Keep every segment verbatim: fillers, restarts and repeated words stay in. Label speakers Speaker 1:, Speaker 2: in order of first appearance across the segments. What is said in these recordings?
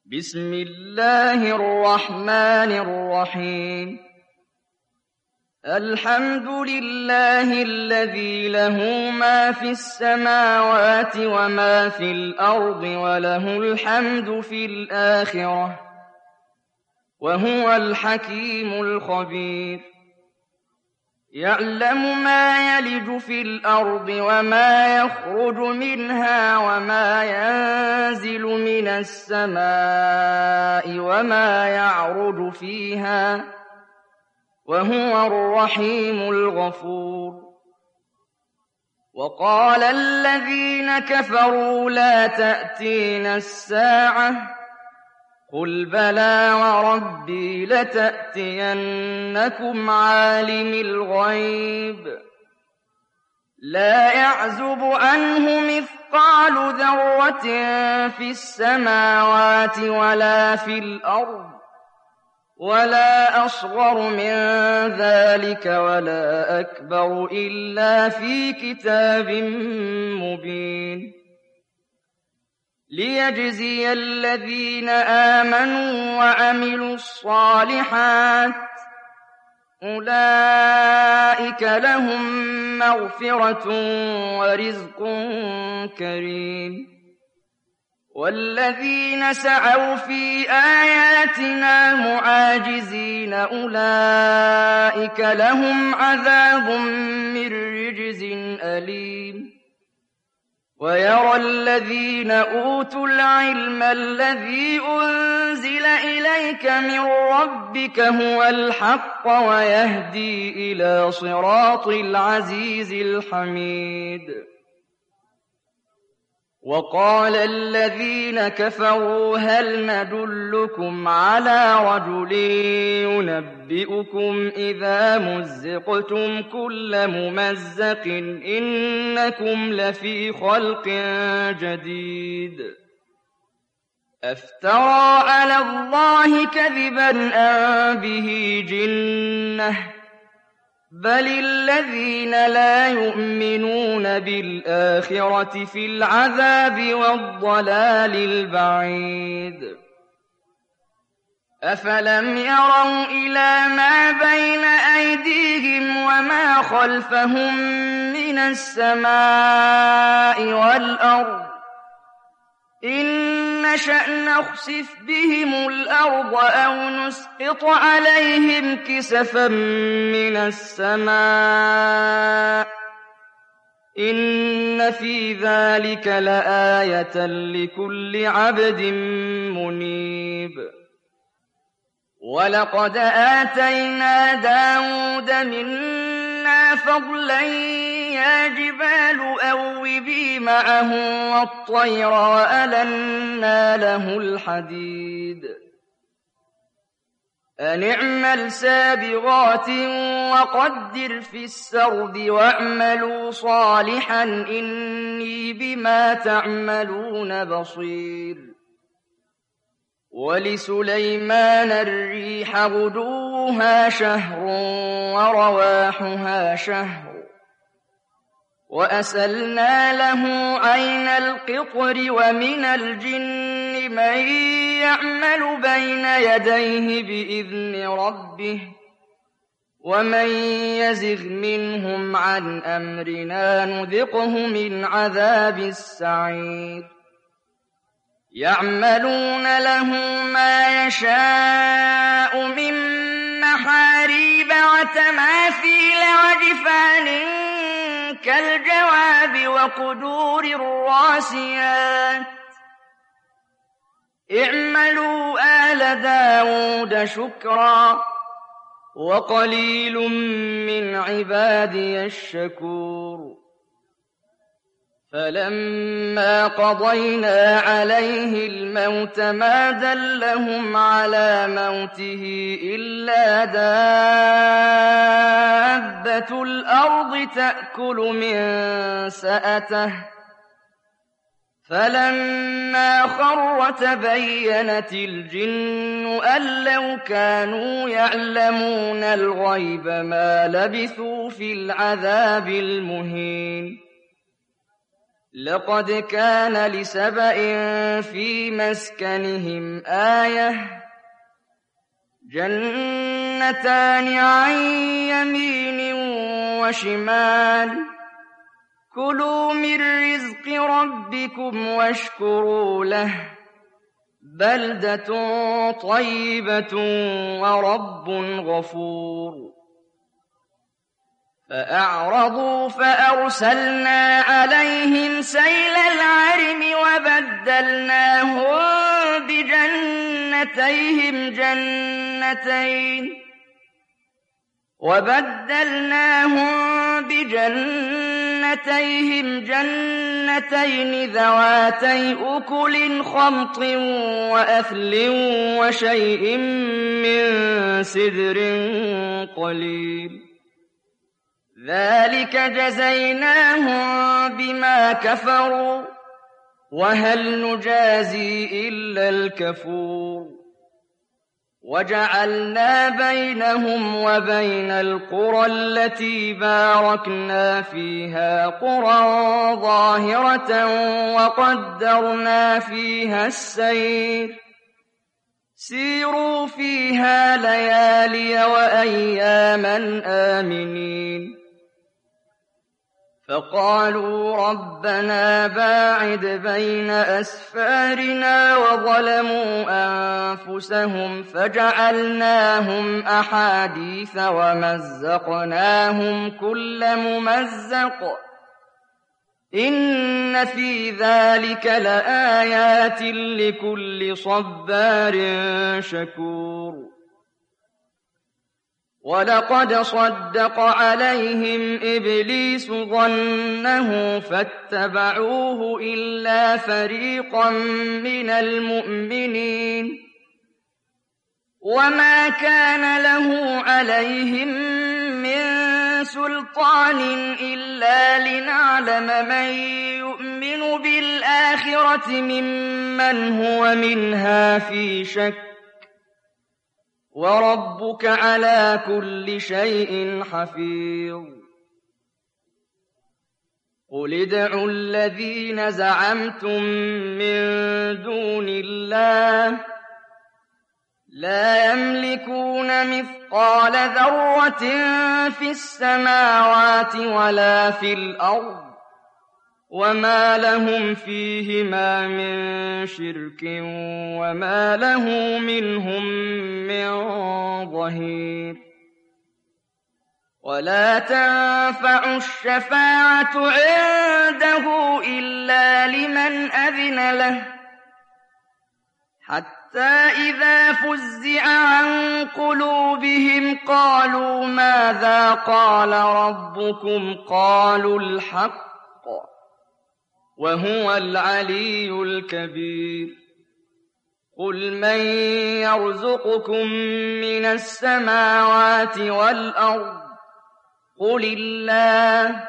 Speaker 1: بسم الله الرحمن الرحيم الحمد لله الذي له ما في السماوات وما في الأرض وله الحمد في الآخرة وهو الحكيم الخبير يعلم ما يلج في الأرض وما يخرج منها وما ينزل من السماء وما يعرج فيها وهو الرحيم الغفور وقال الذين كفروا لا تأتينا الساعة قل بلى وربي لتأتينكم عالم الغيب لا يعزب عنه مثقال ذرة في السماوات ولا في الأرض ولا أصغر من ذلك ولا أكبر إلا في كتاب مبين ليجزي الذين آمنوا وعملوا الصالحات أولئك لهم مغفرة ورزق كريم والذين سعوا في آياتنا معاجزين أولئك لهم عذاب من رجز أليم ويرى الذين أوتوا العلم الذي أنزل إليك من ربك هو الحق ويهدي إلى صراط العزيز الحميد وقال الذين كفروا هل ندلكم على رجل ينبئكم إذا مزقتم كل ممزق إنكم لفي خلق جديد أفترى على الله كذبا أم به جنة بل الذين لا يؤمنون بالآخرة في العذاب والضلال البعيد أفلم يروا إلى ما بين أيديهم وما خلفهم من السماء والأرض إن نشأ نخسف بهم الأرض أو نسقط عليهم كسفا من السماء إن في ذلك لآية لكل عبد منيب ولقد آتينا داود منا فضلا يا جبال أوبي معه والطير وألنا له الحديد أن اعمل سابغات وقدر في السرد واعملوا صالحا إني بما تعملون بصير ولسليمان الريح غدوها شهر ورواحها شهر وأسلنا له عين القطر ومن الجن من يعمل بين يديه بإذن ربه ومن يزغ منهم عن أمرنا نذقه من عذاب السعير يعملون له ما يشاء من محاريب وتماثيل وجفان كالجواب وقدور الراسيات اعملوا آل داود شكرا وقليل من عبادي الشكور فلما قضينا عليه الموت ما دلهم على موته إلا دابة الأرض تأكل من سأته فلما خر تبينت الجن أن لو كانوا يعلمون الغيب ما لبثوا في العذاب المهين لقد كان لسبإ في مسكنهم آية جنتان عن يمين وشمال كلوا من رزق ربكم واشكروا له بلدة طيبة ورب غفور فأعرضوا فأرسلنا عليهم سيل العرم وبدلناهم بجنتيهم جنتين وبدلناهم بجنتيهم جنتين ذواتي أكل خمط وأثل وشيء من سدر قليل ذلك جزيناهم بما كفروا وهل نجازي إلا الكفور وجعلنا بينهم وبين القرى التي باركنا فيها قرى ظاهرة وقدرنا فيها السير سيروا فيها ليالي وأياما آمنين فقالوا ربنا باعد بين أسفارنا وظلموا أنفسهم فجعلناهم أحاديث ومزقناهم كل ممزق إن في ذلك لآيات لكل صبار شكور ولقد صدق عليهم إبليس ظنه فاتبعوه إلا فريقا من المؤمنين وما كان له عليهم من سلطان إلا لنعلم من يؤمن بالآخرة ممن هو منها في شك وربك على كل شيء حفيظ قل ادعوا الذين زعمتم من دون الله لا يملكون مثقال ذرة في السماوات ولا في الأرض وما لهم فيهما من شرك وما له منهم من ظهير ولا تنفع الشفاعة عنده إلا لمن أذن له حتى إذا فزع عن قلوبهم قالوا ماذا قال ربكم قالوا الحق وهو العلي الكبير قل من يرزقكم من السماوات والأرض قل الله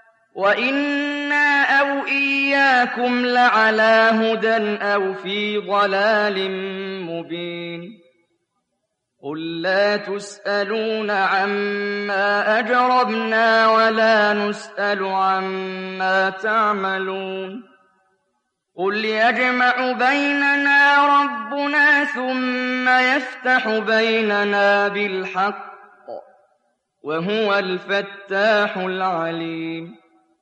Speaker 1: وإنا أو إياكم لعلى هدى أو في ضلال مبين قل لا تسألون عما أجرمنا ولا نسأل عما تعملون قل يجمع بيننا ربنا ثم يفتح بيننا بالحق وهو الفتاح العليم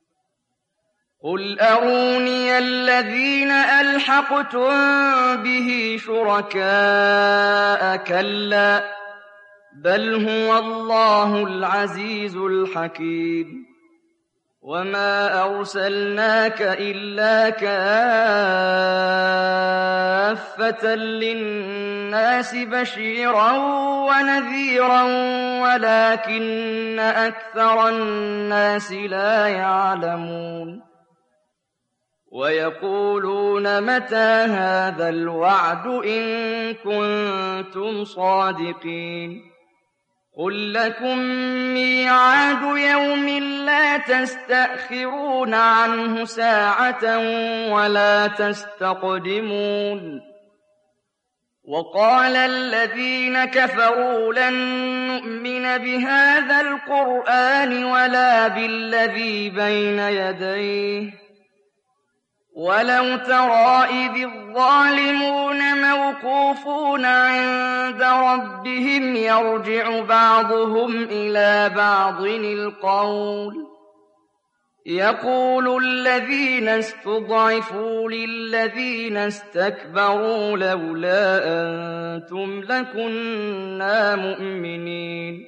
Speaker 1: قل أروني الذين ألحقتم به شركاء كلا بل هو الله العزيز الحكيم وما أرسلناك إلا كافة للناس بشيرا ونذيرا ولكن أكثر الناس لا يعلمون ويقولون متى هذا الوعد إن كنتم صادقين قل لكم ميعاد يوم لا تستأخرون عنه ساعة ولا تستقدمون وقال الذين كفروا لن نؤمن بهذا القرآن ولا بالذي بين يديه وَلَوْ تَرَىٰ إِذِ الظَّالِمُونَ مَوْقُوفُونَ عِندَ رَبِّهِمْ يَرْجِعُ بَعْضُهُمْ إِلَىٰ بَعْضٍ الْقَوْلَ يَقُولُ الَّذِينَ اسْتُضْعِفُوا لِلَّذِينَ اسْتَكْبَرُوا لَوْلَا أَنتُمْ لَكُنَّا مُؤْمِنِينَ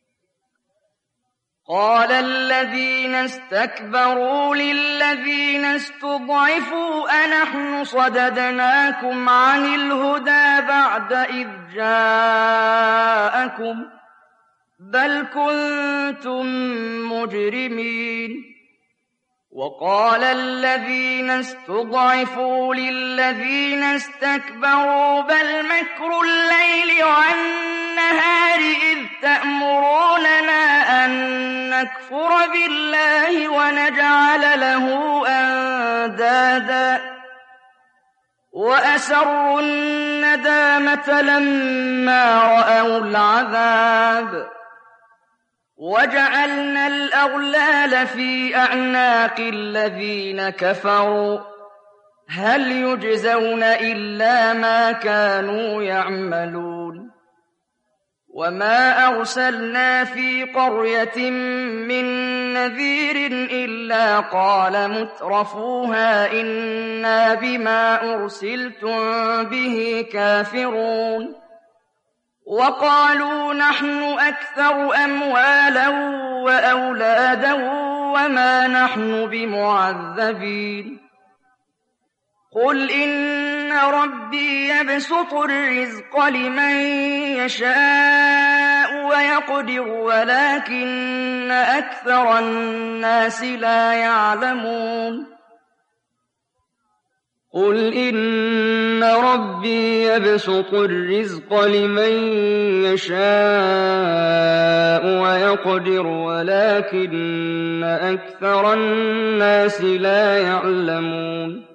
Speaker 1: قَالَ الَّذِينَ اسْتَكْبَرُوا لِلَّذِينَ اسْتُضْعِفُوا أَنَحْنُ صَدَدْنَاكُمْ عَنِ الْهُدَىٰ بَعْدَ إِذْ جَاءَكُم ۖ بَلْ كُنتُم مُّجْرِمِينَ وَقَالَ الَّذِينَ اسْتُضْعِفُوا لِلَّذِينَ اسْتَكْبَرُوا بَلْ مَكْرُ اللَّيْلِ وَالنَّهَارِ إِذْ تَأْمُرُونَنَا أَن نَّكْفُرَ بِاللَّهِ وَنَجْعَلَ لَهُ أَندَادًا وَأَسَرُّوا النَّدَامَةَ لَمَّا رَأَوُا الْعَذَابَ وَجَعَلْنَا الْأَغْلَالَ فِي أَعْنَاقِ الَّذِينَ كَفَرُوا هَلْ يُجْزَوْنَ إِلَّا مَا كَانُوا يَعْمَلُونَ وَمَا أَرْسَلْنَا فِي قَرْيَةٍ مِّن نَّذِيرٍ إِلَّا قَالَ مُتْرَفُوهَا إِنَّا بِمَا أُرْسِلْتُم بِهِ كَافِرُونَ وَقَالُوا نَحْنُ أَكْثَرُ أَمْوَالًا وَأَوْلَادًا وَمَا نَحْنُ بِمُعَذَّبِينَ قُلْ إِنَّ رَبِّي يَبْسُطُ الرِّزْقَ لِمَن يَشَاءُ وَيَقْدِرُ وَلَٰكِنَّ أَكْثَرَ النَّاسِ لَا يَعْلَمُونَ قُلْ إِنَّ رَبِّي يَبْسُطُ الرِّزْقَ لِمَن يَشَاءُ وَيَقْدِرُ وَلَٰكِنَّ أَكْثَرَ النَّاسِ لَا يَعْلَمُونَ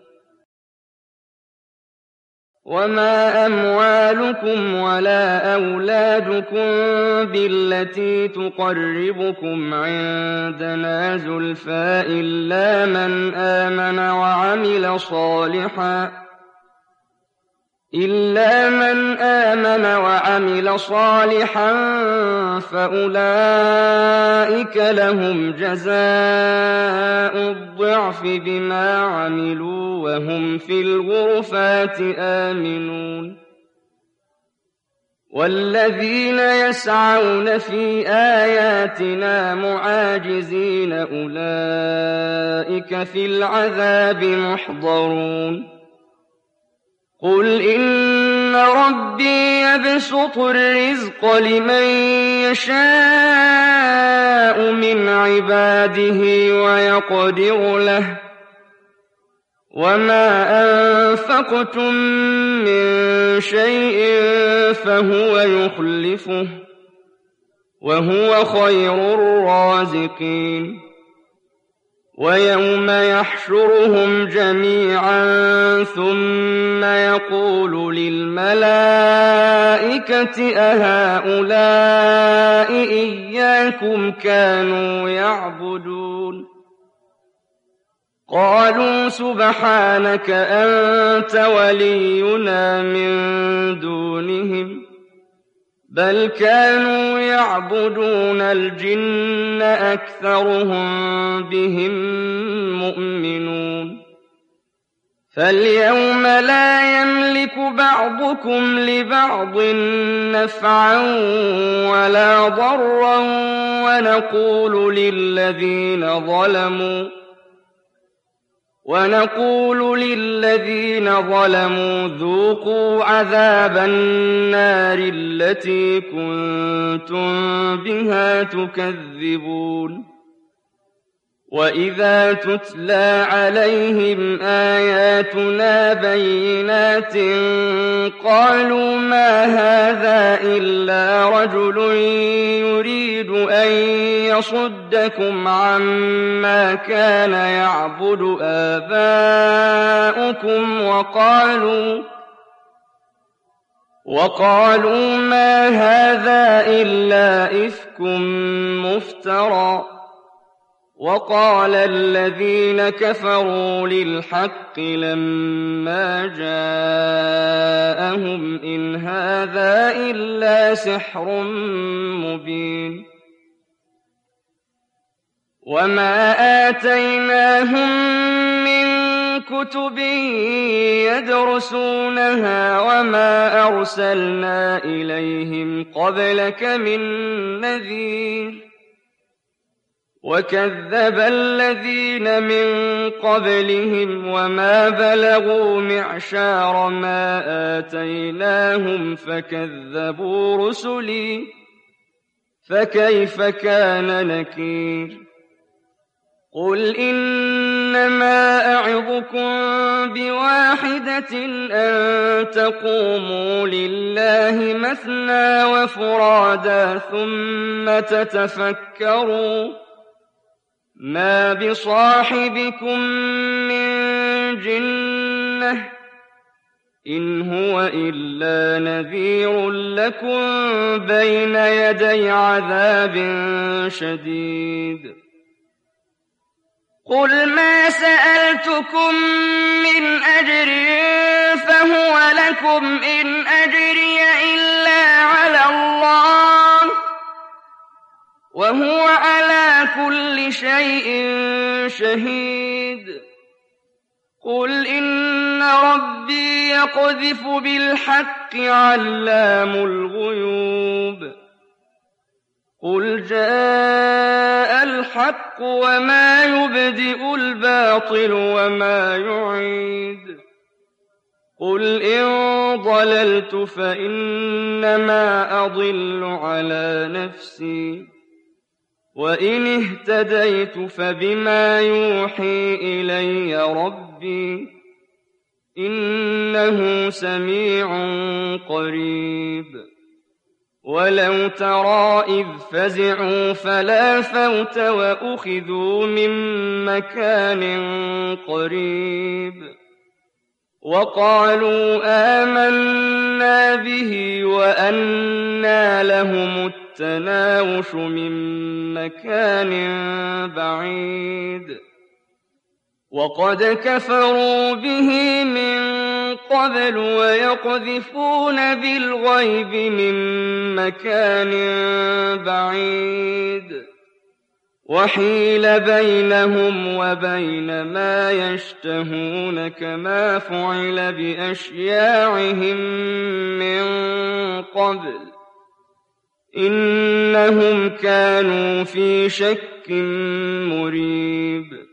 Speaker 1: وَمَا أَمْوَالُكُمْ وَلَا أَوْلَادُكُم بِالَّتِي تُقَرِّبُكُمْ عِندَنَا زُلْفَىٰ إِلَّا مَنْ آمَنَ وَعَمِلَ صَالِحًا إِلَّا مَنْ آمَنَ وَعَمِلَ صَالِحًا فَأُولَٰئِكَ لَهُمْ جَزَاءُ الضِّعْفِ بِمَا عَمِلُوا وَهُمْ فِي الْغُرُفَاتِ آمِنُونَ وَالَّذِينَ يَسْعَوْنَ فِي آيَاتِنَا مُعَاجِزِينَ أُولَٰئِكَ فِي الْعَذَابِ مُحْضَرُونَ قُلْ إِنَّ رَبِّي يَبْسُطُ الرِّزْقَ لِمَن يَشَاءُ مِنْ عِبَادِهِ وَيَقْدِرُ لَهُ وَمَا أَنفَقْتُم مِّن شَيْءٍ فَهُوَ يُخْلِفُهُ وَهُوَ خَيْرُ الرَّازِقِينَ وَيَوْمَ يَحْشُرُهُمْ جَمِيعًا ثُمَّ يَقُولُ لِلْمَلَائِكَةِ أَهَٰؤُلَاءِ إِيَّاكُمْ كَانُوا يَعْبُدُونَ قَالُوا سُبْحَانَكَ أَنتَ وَلِيُّنَا مِن دُونِهِم بَلْ كَانُوا يَعْبُدُونَ الْجِنَّ أَكْثَرُهُم بِهِم مُّؤْمِنُونَ فَالْيَوْمَ لَا يَمْلِكُ بَعْضُكُمْ لِبَعْضٍ نَّفْعًا وَلَا ضَرًّا وَنَقُولُ لِلَّذِينَ ظَلَمُوا وَنَقُولُ لِلَّذِينَ ظَلَمُوا ذُوقُوا عَذَابَ النَّارِ الَّتِي كُنتُم بِهَا تُكَذِّبُونَ وَإِذَا تُتْلَىٰ عَلَيْهِمْ آيَاتُنَا بَيِّنَاتٍ قَالُوا مَا هَٰذَا إِلَّا رَجُلٌ يُرِيدُ أَن يَصُدَّكُمْ عَمَّا كَانَ يَعْبُدُ آبَاؤُكُمْ وَقَالُوا وَقَالُوا مَا هَٰذَا إِلَّا إِفْكٌ مُّفْتَرًى وقال الذين كفروا للحق لما جاءهم إن هذا إلا سحر مبين وما آتيناهم من كتب يدرسونها وما أرسلنا إليهم قبلك من نذير وكذب الذين من قبلهم وما بلغوا معشار ما آتيناهم فكذبوا رسلي فكيف كان نكير قل إنما أعظكم بواحدة أن تقوموا لله مثنى وفرادا ثم تتفكروا ما بصاحبكم من جنة إن هو إلا نذير لكم بين يدي عذاب شديد قل ما سألتكم من أجر فهو لكم إن أجري إلا على الله وهو على كل شيء شهيد قل إن ربي يقذف بالحق علام الغيوب قل جاء الحق وما يبدئ الباطل وما يعيد قل إن ضللت فإنما أضل على نفسي وإن اهتديت فبما يوحي إلي ربي إنه سميع قريب ولو ترى إذ فزعوا فلا فوت وأخذوا من مكان قريب وقالوا آمنا به وأنى لهم التناوش من مكان بعيد وقد كفروا به من قبل ويقذفون بالغيب من مكان بعيد وحيل بينهم وبين ما يشتهون كما فعل بأشياعهم من قبل إنهم كانوا في شك مريب